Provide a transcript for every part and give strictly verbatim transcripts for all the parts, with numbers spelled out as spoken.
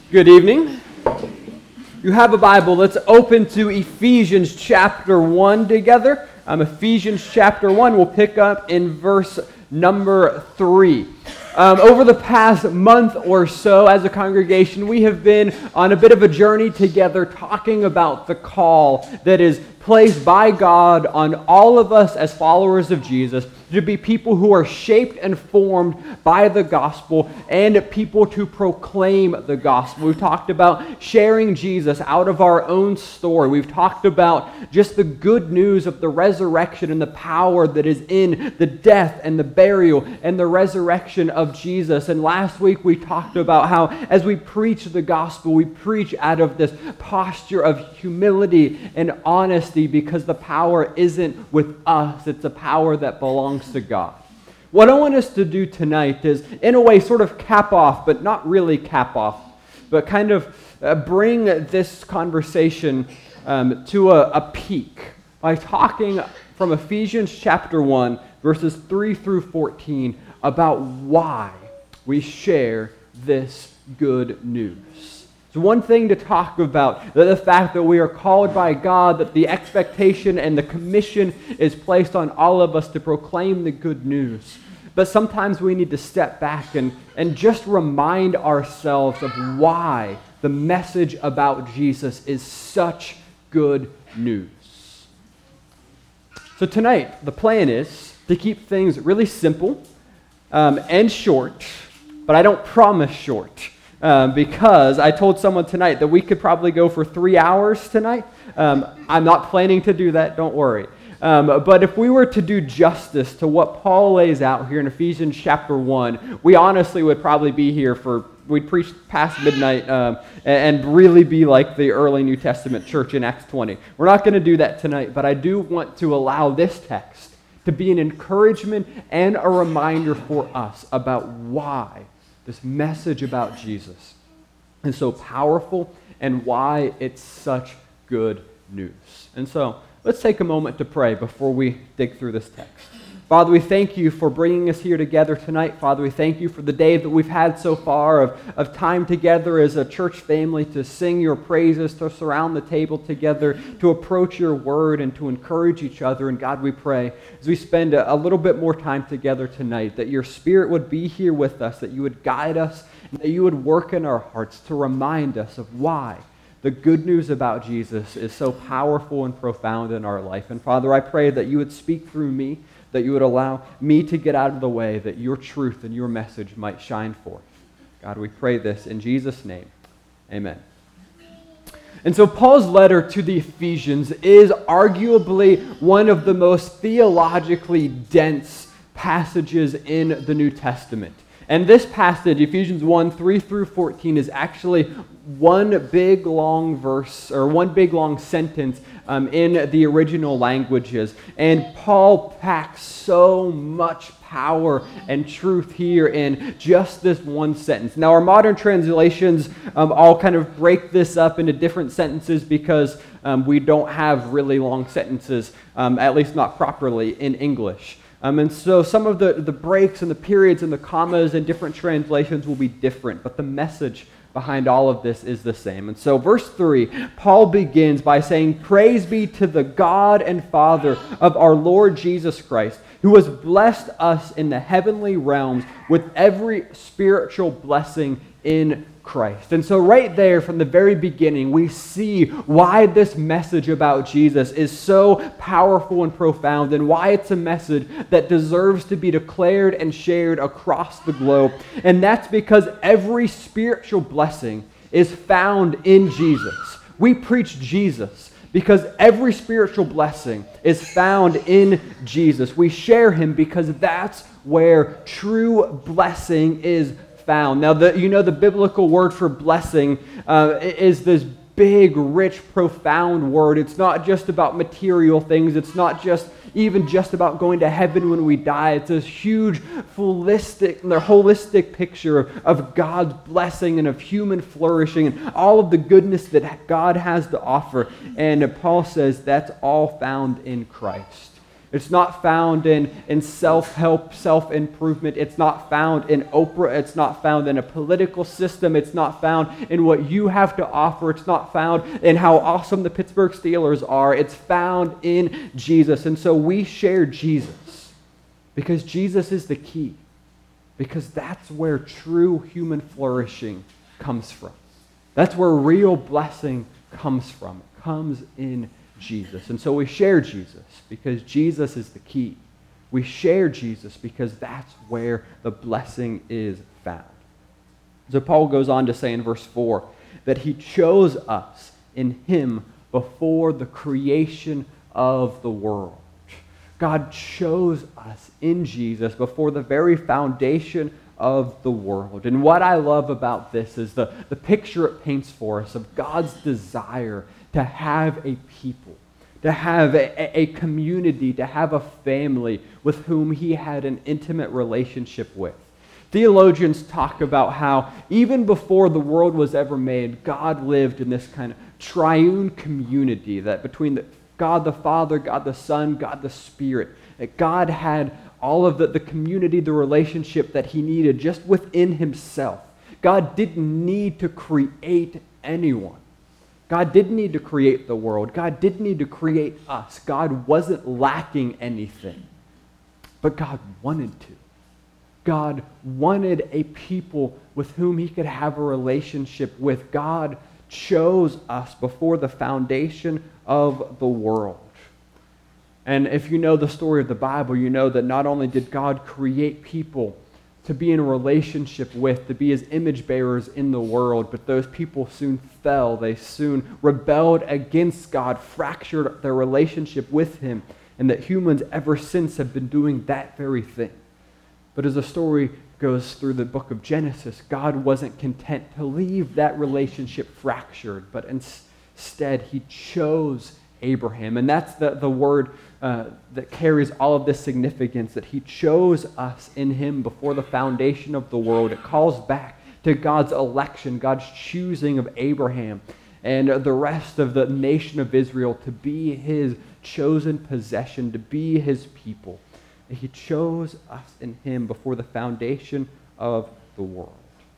Good evening. You have a Bible. Let's open to Ephesians chapter one together. Um, Ephesians chapter one, we'll pick up in verse number three. Um, over the past month or so, as a congregation, we have been on a bit of a journey together talking about the call that is placed by God on all of us as followers of Jesus to be people who are shaped and formed by the gospel and people to proclaim the gospel. We've talked about sharing Jesus out of our own story. We've talked about just the good news of the resurrection and the power that is in the death and the burial and the resurrection of Jesus. And last week we talked about how as we preach the gospel, we preach out of this posture of humility and honesty because the power isn't with us, it's a power that belongs to God. What I want us to do tonight is, in a way, sort of cap off, but not really cap off, but kind of uh, bring this conversation um, to a, a peak by talking from Ephesians chapter one, verses three through fourteen, about why we share this good news. It's one thing to talk about the fact that we are called by God, that the expectation and the commission is placed on all of us to proclaim the good news. But sometimes we need to step back and, and just remind ourselves of why the message about Jesus is such good news. So tonight, the plan is to keep things really simple um, and short, but I don't promise short. Um, because I told someone tonight that we could probably go for three hours tonight. Um, I'm not planning to do that, don't worry. Um, but if we were to do justice to what Paul lays out here in Ephesians chapter one, we honestly would probably be here for, we'd preach past midnight um, and, and really be like the early New Testament church in Acts twenty. We're not going to do that tonight, but I do want to allow this text to be an encouragement and a reminder for us about why this message about Jesus is so powerful and why it's such good news. And so let's take a moment to pray before we dig through this text. Father, we thank you for bringing us here together tonight. Father, we thank you for the day that we've had so far of, of time together as a church family to sing your praises, to surround the table together, to approach your word and to encourage each other. And God, we pray as we spend a, a little bit more time together tonight that your Spirit would be here with us, that you would guide us, and that you would work in our hearts to remind us of why the good news about Jesus is so powerful and profound in our life. And Father, I pray that you would speak through me, that you would allow me to get out of the way, that your truth and your message might shine forth. God, we pray this in Jesus' name. Amen. And so Paul's letter to the Ephesians is arguably one of the most theologically dense passages in the New Testament. And this passage, Ephesians one, three through fourteen, is actually one big long verse, or one big long sentence um, in the original languages. And Paul packs so much power and truth here in just this one sentence. Now, our modern translations um, all kind of break this up into different sentences because um, we don't have really long sentences, um, at least not properly, in English. Um, and so some of the, the breaks and the periods and the commas in different translations will be different, but the message behind all of this is the same. And so verse three, Paul begins by saying, "Praise be to the God and Father of our Lord Jesus Christ, who has blessed us in the heavenly realms with every spiritual blessing in Christ." And so right there from the very beginning, we see why this message about Jesus is so powerful and profound and why it's a message that deserves to be declared and shared across the globe. And that's because every spiritual blessing is found in Jesus. We preach Jesus because every spiritual blessing is found in Jesus. We share him because that's where true blessing is found. Now, the, you know the biblical word for blessing uh, is this big, rich, profound word. It's not just about material things. It's not just even just about going to heaven when we die. It's this huge, holistic, holistic picture of, of God's blessing and of human flourishing and all of the goodness that God has to offer. And Paul says that's all found in Christ. It's not found in, in self-help, self-improvement. It's not found in Oprah. It's not found in a political system. It's not found in what you have to offer. It's not found in how awesome the Pittsburgh Steelers are. It's found in Jesus. And so we share Jesus because Jesus is the key. Because that's where true human flourishing comes from. That's where real blessing comes from. It comes in Jesus. And so we share Jesus because Jesus is the key. We share Jesus because that's where the blessing is found. So Paul goes on to say in verse four that he chose us in him before the creation of the world. God chose us in Jesus before the very foundation of the world. And what I love about this is the, the picture it paints for us of God's desire to have a people, to have a, a community, to have a family with whom he had an intimate relationship with. Theologians talk about how even before the world was ever made, God lived in this kind of triune community that between the, God the Father, God the Son, God the Spirit, that God had all of the, the community, the relationship that he needed just within himself. God didn't need to create anyone. God didn't need to create the world. God didn't need to create us. God wasn't lacking anything. But God wanted to. God wanted a people with whom he could have a relationship with. God chose us before the foundation of the world. And if you know the story of the Bible, you know that not only did God create people to be in a relationship with, to be his image bearers in the world, but those people soon fell. They soon rebelled against God, fractured their relationship with him, and that humans ever since have been doing that very thing. But as the story goes through the book of Genesis, God wasn't content to leave that relationship fractured, but instead he chose Abraham. And that's the, the word uh, that carries all of this significance, that he chose us in him before the foundation of the world. It calls back to God's election, God's choosing of Abraham and the rest of the nation of Israel to be his chosen possession, to be his people. He chose us in him before the foundation of the world.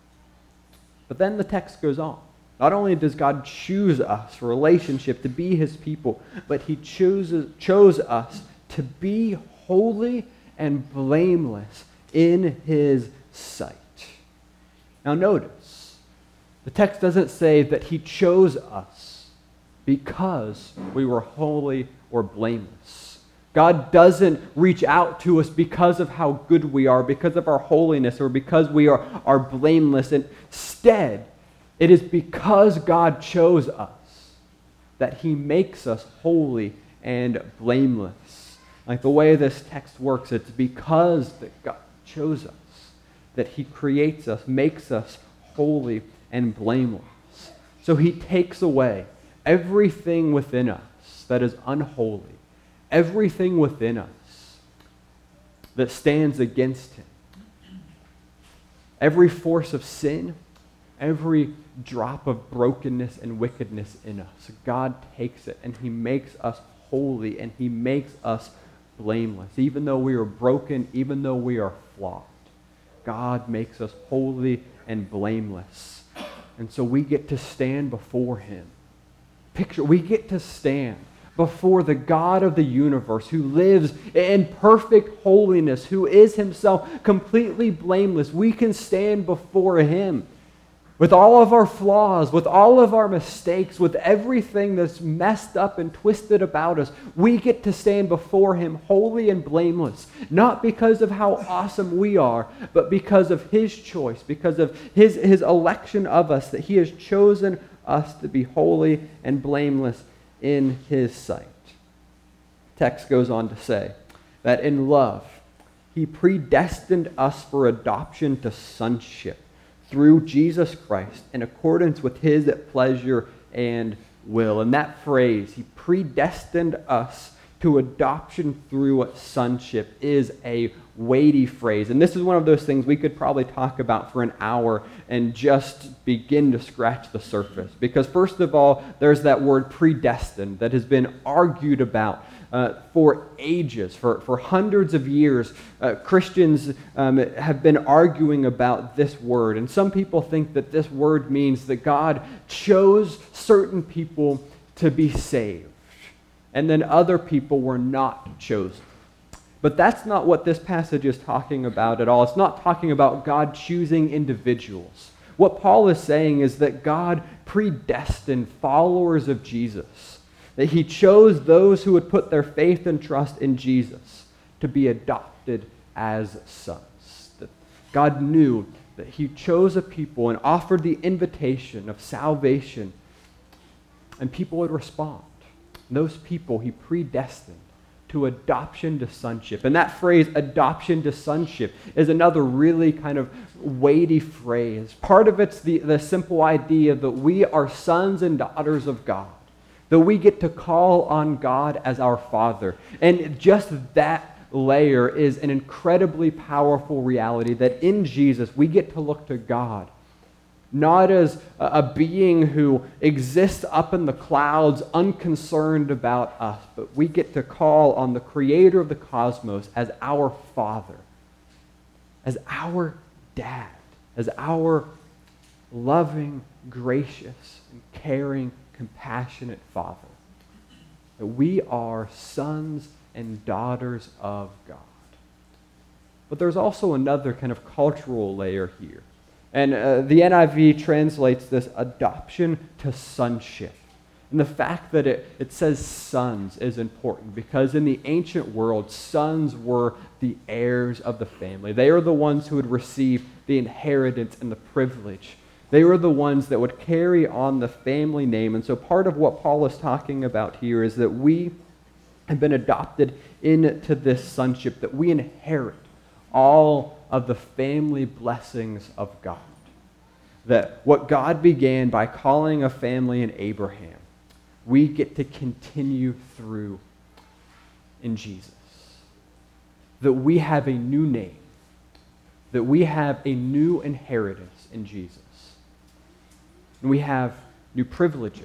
But then the text goes on. Not only does God choose us for relationship to be his people, but he chooses, chose us to be holy and blameless in his sight. Now notice, the text doesn't say that he chose us because we were holy or blameless. God doesn't reach out to us because of how good we are, because of our holiness, or because we are, are blameless. Instead, it is because God chose us that he makes us holy and blameless. Like the way this text works, it's because that God chose us that he creates us, makes us holy and blameless. So he takes away everything within us that is unholy, everything within us that stands against him, every force of sin, every drop of brokenness and wickedness in us. God takes it and he makes us holy and he makes us blameless. Even though we are broken, even though we are flawed, God makes us holy and blameless. And so we get to stand before him. Picture, we get to stand before the God of the universe who lives in perfect holiness, who is himself completely blameless. We can stand before him with all of our flaws, with all of our mistakes, with everything that's messed up and twisted about us. We get to stand before him holy and blameless, not because of how awesome we are, but because of his choice, because of his, his election of us, that he has chosen us to be holy and blameless in his sight. Text goes on to say that in love, he predestined us for adoption to sonship through Jesus Christ in accordance with his pleasure and will. And that phrase, he predestined us to adoption through sonship, is a weighty phrase. And this is one of those things we could probably talk about for an hour and just begin to scratch the surface. Because first of all, there's that word predestined that has been argued about Uh, for ages, for, for hundreds of years, uh, Christians um, have been arguing about this word. And some people think that this word means that God chose certain people to be saved, and then other people were not chosen. But that's not what this passage is talking about at all. It's not talking about God choosing individuals. What Paul is saying is that God predestined followers of Jesus, that he chose those who would put their faith and trust in Jesus to be adopted as sons. That God knew that he chose a people and offered the invitation of salvation, and people would respond. And those people he predestined to adoption to sonship. And that phrase, adoption to sonship, is another really kind of weighty phrase. Part of it's the, the simple idea that we are sons and daughters of God, that we get to call on God as our Father. And just that layer is an incredibly powerful reality, that in Jesus we get to look to God not as a being who exists up in the clouds, unconcerned about us, but we get to call on the creator of the cosmos as our Father, as our Dad, as our loving, gracious, and caring, compassionate Father. That we are sons and daughters of God. But there's also another kind of cultural layer here. And uh, the N I V translates this adoption to sonship. And the fact that it, it says sons is important because in the ancient world, sons were the heirs of the family. They were the ones who would receive the inheritance and the privilege. They were the ones that would carry on the family name. And so part of what Paul is talking about here is that we have been adopted into this sonship, that we inherit all of the family blessings of God. That what God began by calling a family in Abraham, we get to continue through in Jesus. That we have a new name. That we have a new inheritance in Jesus. And we have new privileges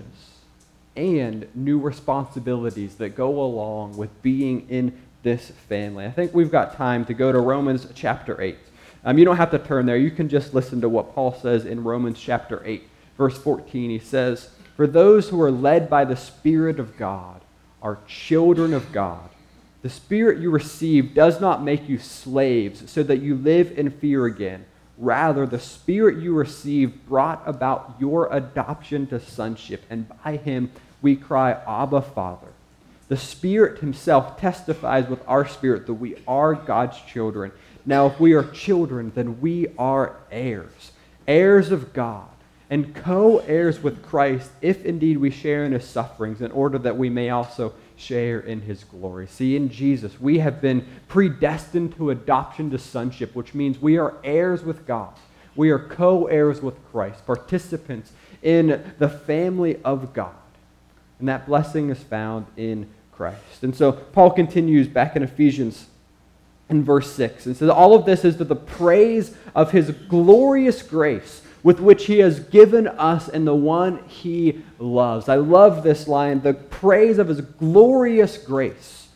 and new responsibilities that go along with being in this family. I think we've got time to go to Romans chapter eight. Um, you don't have to turn there. You can just listen to what Paul says in Romans chapter eight, verse fourteen. He says, "For those who are led by the Spirit of God are children of God. The Spirit you received does not make you slaves so that you live in fear again. Rather, the Spirit you received brought about your adoption to sonship, and by him we cry, Abba, Father. The Spirit himself testifies with our spirit that we are God's children. Now, if we are children, then we are heirs, heirs of God, and co-heirs with Christ, if indeed we share in his sufferings, in order that we may also share in his glory." See, in Jesus, we have been predestined to adoption to sonship, which means we are heirs with God. We are co-heirs with Christ, participants in the family of God. And that blessing is found in Christ. And so Paul continues back in Ephesians in verse six. It says, "All of this is to the praise of his glorious grace, with which he has given us in the one he loves." I love this line, the praise of his glorious grace.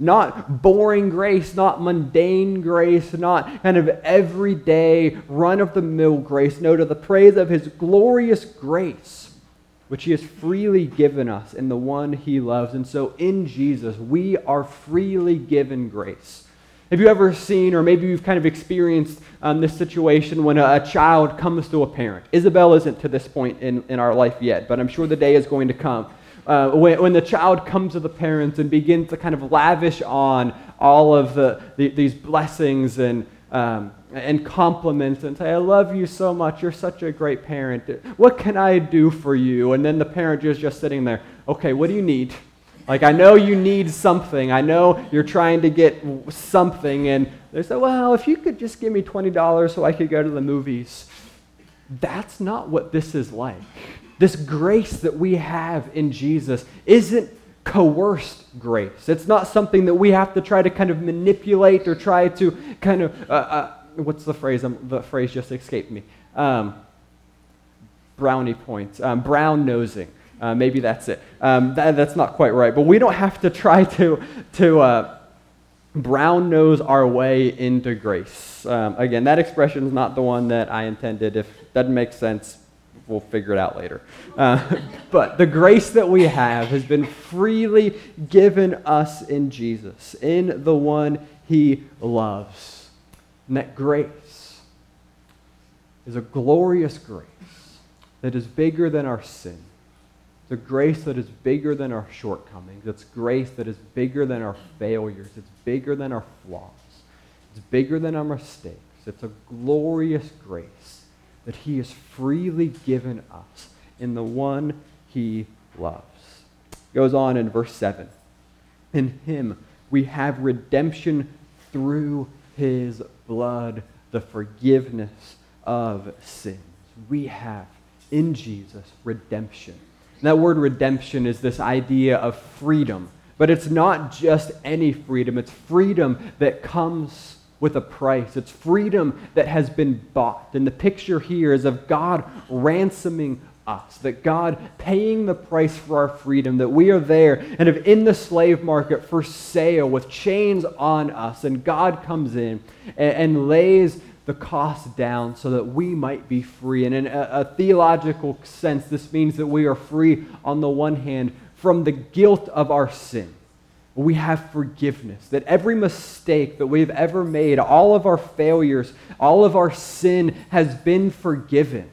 Not boring grace, not mundane grace, not kind of everyday, run-of-the-mill grace. No, to the praise of his glorious grace, which he has freely given us in the one he loves. And so in Jesus, we are freely given grace. Have you ever seen, or maybe you've kind of experienced um, this situation when a, a child comes to a parent? Isabel isn't to this point in, in our life yet, but I'm sure the day is going to come. Uh, when, when the child comes to the parents and begins to kind of lavish on all of the, the these blessings and um, and compliments and say, "I love you so much, you're such a great parent. What can I do for you?" And then the parent is just sitting there, "Okay, what do you need? Like, I know you need something. I know you're trying to get something." And they say, "Well, if you could just give me twenty dollars so I could go to the movies." That's not what this is like. This grace that we have in Jesus isn't coerced grace. It's not something that we have to try to kind of manipulate or try to kind of, uh, uh, what's the phrase? Um, the phrase just escaped me. Um, brownie points, um, brown nosing. Uh, maybe that's it. Um, that, that's not quite right. But we don't have to try to, to uh, brown nose our way into grace. Um, again, that expression is not the one that I intended. If it doesn't make sense, we'll figure it out later. Uh, but the grace that we have has been freely given us in Jesus, in the one he loves. And that grace is a glorious grace that is bigger than our sin. It's a grace that is bigger than our shortcomings. It's grace that is bigger than our failures. It's bigger than our flaws. It's bigger than our mistakes. It's a glorious grace that he has freely given us in the one he loves. It goes on in verse seven. In him we have redemption through his blood, the forgiveness of sins. We have in Jesus redemption. And that word redemption is this idea of freedom. But it's not just any freedom. It's freedom that comes with a price. It's freedom that has been bought. And the picture here is of God ransoming us, that God paying the price for our freedom, that we are there and of in the slave market for sale with chains on us. And God comes in and, and lays the cost down so that we might be free. And in a, a theological sense, this means that we are free on the one hand from the guilt of our sin. We have forgiveness, that every mistake that we've ever made, all of our failures, all of our sin has been forgiven.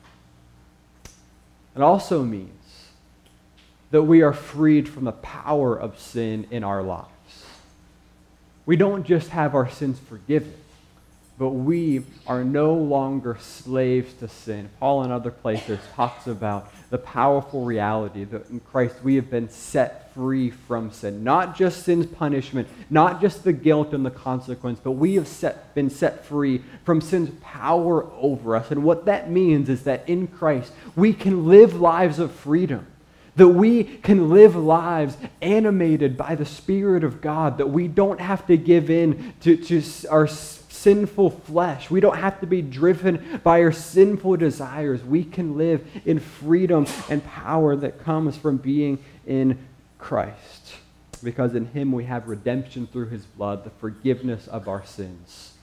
It also means that we are freed from the power of sin in our lives. We don't just have our sins forgiven, but we are no longer slaves to sin. Paul in other places talks about the powerful reality that in Christ we have been set free from sin. Not just sin's punishment, not just the guilt and the consequence, but we have set, been set free from sin's power over us. And what that means is that in Christ we can live lives of freedom. That we can live lives animated by the Spirit of God. That we don't have to give in to, to our sinful flesh. We don't have to be driven by our sinful desires. We can live in freedom and power that comes from being in Christ. Because in him we have redemption through his blood, the forgiveness of our sins.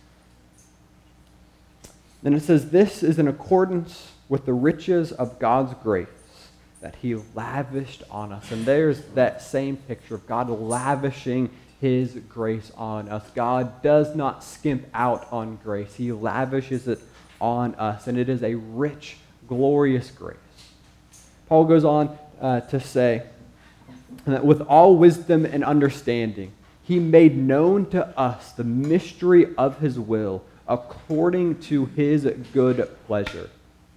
Then it says, this is in accordance with the riches of God's grace that he lavished on us. And there's that same picture of God lavishing his grace on us. God does not skimp out on grace. He lavishes it on us, and it is a rich, glorious grace. Paul goes on uh, to say that with all wisdom and understanding, he made known to us the mystery of his will according to his good pleasure.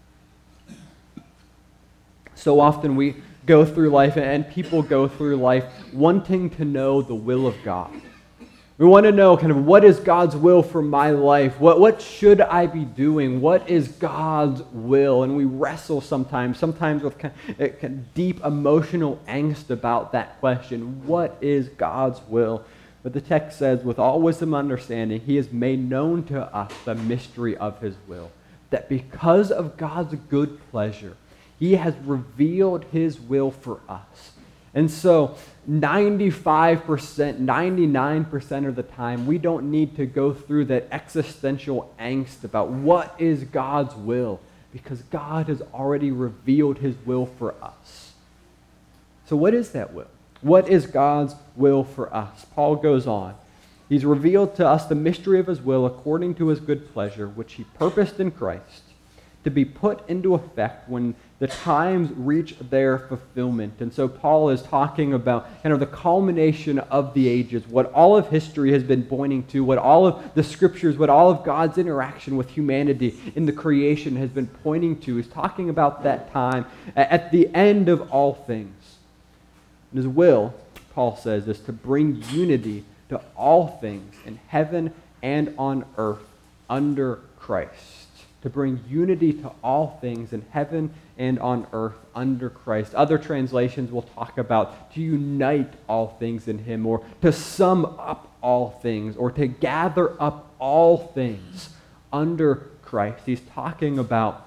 So often we go through life, and people go through life wanting to know the will of God. We want to know kind of what is God's will for my life? What, what should I be doing? What is God's will? And we wrestle sometimes, sometimes with kind of, kind of deep emotional angst about that question. What is God's will? But the text says, with all wisdom and understanding, he has made known to us the mystery of his will. That because of God's good pleasure, he has revealed his will for us. And so ninety-five percent, ninety-nine percent of the time, we don't need to go through that existential angst about what is God's will, because God has already revealed his will for us. So what is that will? What is God's will for us? Paul goes on. He's revealed to us the mystery of his will according to his good pleasure, which he purposed in Christ, to be put into effect when the times reach their fulfillment. And so Paul is talking about kind of the culmination of the ages, what all of history has been pointing to, what all of the scriptures, what all of God's interaction with humanity in the creation has been pointing to. He's talking about that time at the end of all things. And his will, Paul says, is to bring unity to all things in heaven and on earth under Christ. To bring unity to all things in heaven and on earth under Christ. Other translations will talk about to unite all things in him, or to sum up all things, or to gather up all things under Christ. He's talking about the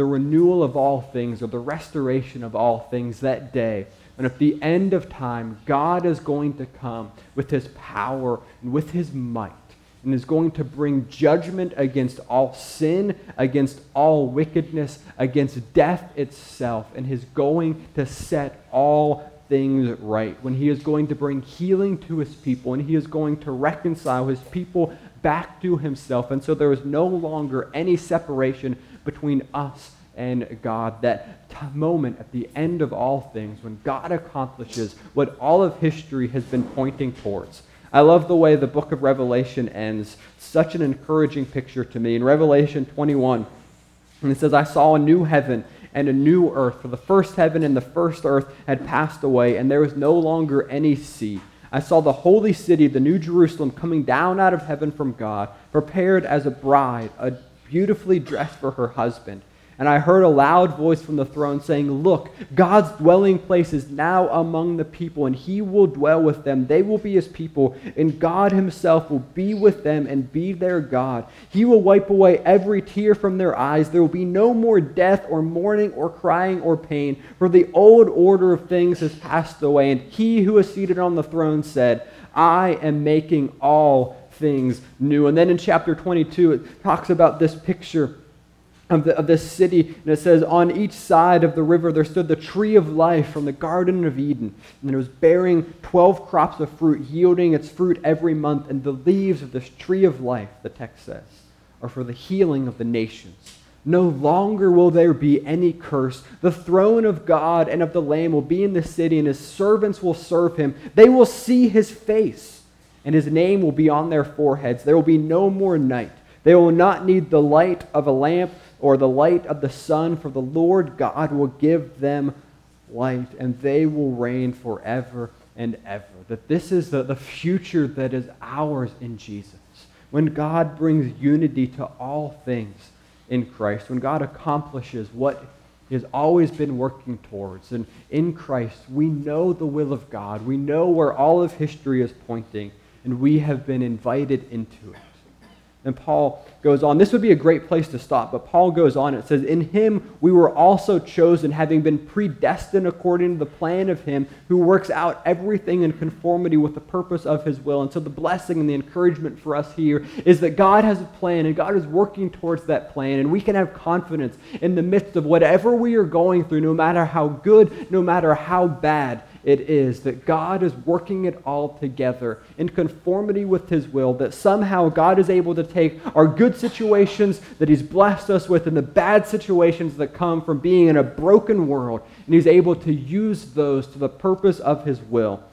the renewal of all things or the restoration of all things that day. And at the end of time, God is going to come with his power and with his might and is going to bring judgment against all sin, against all wickedness, against death itself, and he's going to set all things right, when he is going to bring healing to his people, and he is going to reconcile his people back to himself. And so there is no longer any separation between us and God. That t- moment at the end of all things when God accomplishes what all of history has been pointing towards. I love the way the book of Revelation ends. Such an encouraging picture to me. In Revelation twenty-one, and it says, I saw a new heaven and a new earth, for the first heaven and the first earth had passed away, and there was no longer any sea. I saw the holy city, the new Jerusalem, coming down out of heaven from God, prepared as a bride, a beautifully dressed for her husband. And I heard a loud voice from the throne saying, look, God's dwelling place is now among the people, and he will dwell with them. They will be his people, and God himself will be with them and be their God. He will wipe away every tear from their eyes. There will be no more death or mourning or crying or pain, for the old order of things has passed away. And he who is seated on the throne said, I am making all things new. And then in chapter twenty-two, it talks about this picture Of, the, of this city, and it says, on each side of the river there stood the tree of life from the Garden of Eden, and it was bearing twelve crops of fruit, yielding its fruit every month, and the leaves of this tree of life, the text says, are for the healing of the nations. No longer will there be any curse. The throne of God and of the Lamb will be in the city, and his servants will serve him. They will see his face, and his name will be on their foreheads. There will be no more night. They will not need the light of a lamp or the light of the sun, for the Lord God will give them light, and they will reign forever and ever. That this is the, the future that is ours in Jesus. When God brings unity to all things in Christ, when God accomplishes what he has always been working towards, and in Christ we know the will of God, we know where all of history is pointing, and we have been invited into it. And Paul goes on. This would be a great place to stop, but Paul goes on. It says, in him we were also chosen, having been predestined according to the plan of him who works out everything in conformity with the purpose of his will. And so the blessing and the encouragement for us here is that God has a plan, and God is working towards that plan, and we can have confidence in the midst of whatever we are going through, no matter how good, no matter how bad it is, that God is working it all together in conformity with his will, that somehow God is able to take our good situations that he's blessed us with and the bad situations that come from being in a broken world, and he's able to use those to the purpose of his will.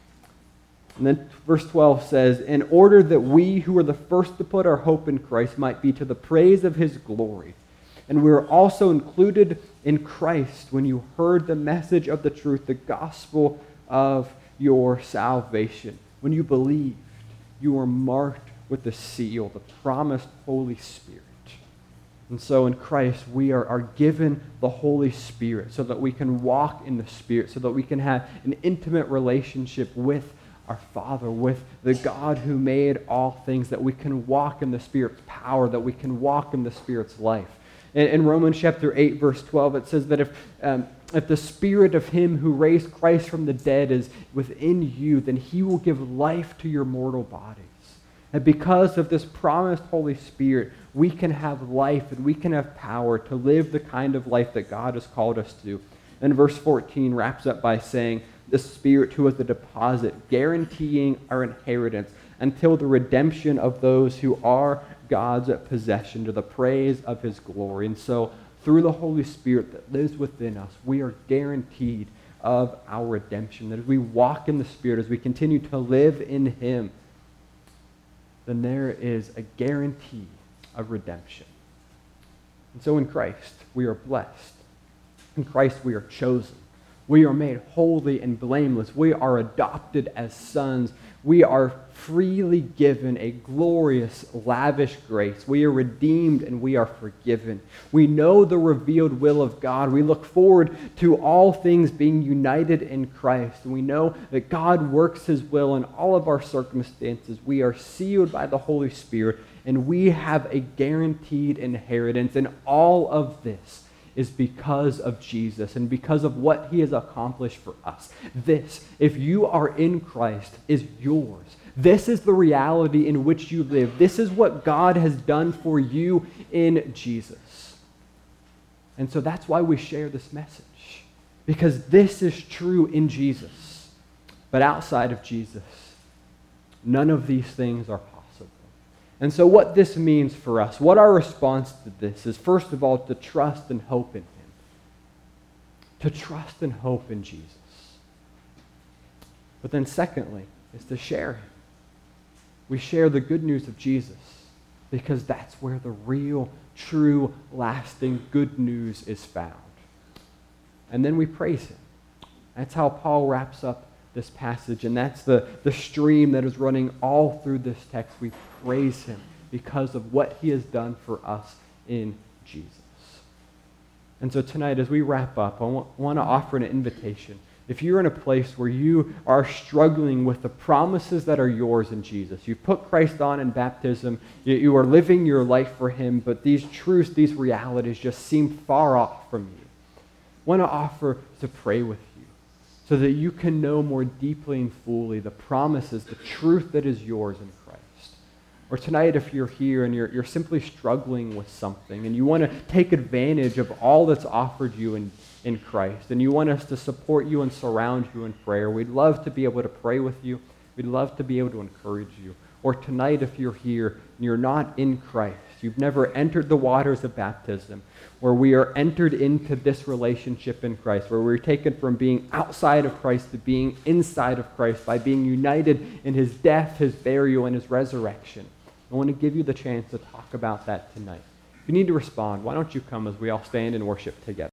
And then verse twelve says, in order that we who are the first to put our hope in Christ might be to the praise of his glory. And we were also included in Christ when you heard the message of the truth, the gospel of your salvation. When you believed, you were marked with the seal, the promised Holy Spirit. And so in Christ, we are, are given the Holy Spirit so that we can walk in the Spirit, so that we can have an intimate relationship with our Father, with the God who made all things, that we can walk in the Spirit's power, that we can walk in the Spirit's life. In Romans chapter eight, verse twelve, it says that if, um, if the spirit of him who raised Christ from the dead is within you, then he will give life to your mortal bodies. And because of this promised Holy Spirit, we can have life and we can have power to live the kind of life that God has called us to. And verse fourteen wraps up by saying, the Spirit who is the deposit, guaranteeing our inheritance until the redemption of those who are God's possession, to the praise of his glory. And so through the Holy Spirit that lives within us, we are guaranteed of our redemption. That as we walk in the Spirit, as we continue to live in him, then there is a guarantee of redemption. And so in Christ, we are blessed. In Christ, we are chosen. We are made holy and blameless. We are adopted as sons. We are freely given a glorious, lavish grace. We are redeemed and we are forgiven. We know the revealed will of God. We look forward to all things being united in Christ. And we know that God works his will in all of our circumstances. We are sealed by the Holy Spirit, and we have a guaranteed inheritance. And all of this is because of Jesus and because of what he has accomplished for us. This, if you are in Christ, is yours. This is the reality in which you live. This is what God has done for you in Jesus. And so that's why we share this message, because this is true in Jesus. But outside of Jesus, none of these things are possible. And so what this means for us, what our response to this is, first of all, to trust and hope in him. To trust and hope in Jesus. But then secondly, is to share him. We share the good news of Jesus because that's where the real, true, lasting good news is found. And then we praise him. That's how Paul wraps up this passage, and that's the, the stream that is running all through this text. We praise him because of what he has done for us in Jesus. And so tonight, as we wrap up, I want, want to offer an invitation. If you're in a place where you are struggling with the promises that are yours in Jesus, you've put Christ on in baptism, you, you are living your life for him, but these truths, these realities just seem far off from you, I want to offer to pray with you so that you can know more deeply and fully the promises, the truth that is yours in Christ. Or tonight, if you're here and you're, you're simply struggling with something and you want to take advantage of all that's offered you in in Christ, and you want us to support you and surround you in prayer, we'd love to be able to pray with you. We'd love to be able to encourage you. Or tonight, if you're here and you're not in Christ, you've never entered the waters of baptism, where we are entered into this relationship in Christ, where we're taken from being outside of Christ to being inside of Christ by being united in his death, his burial, and his resurrection. I want to give you the chance to talk about that tonight. If you need to respond, why don't you come as we all stand and worship together.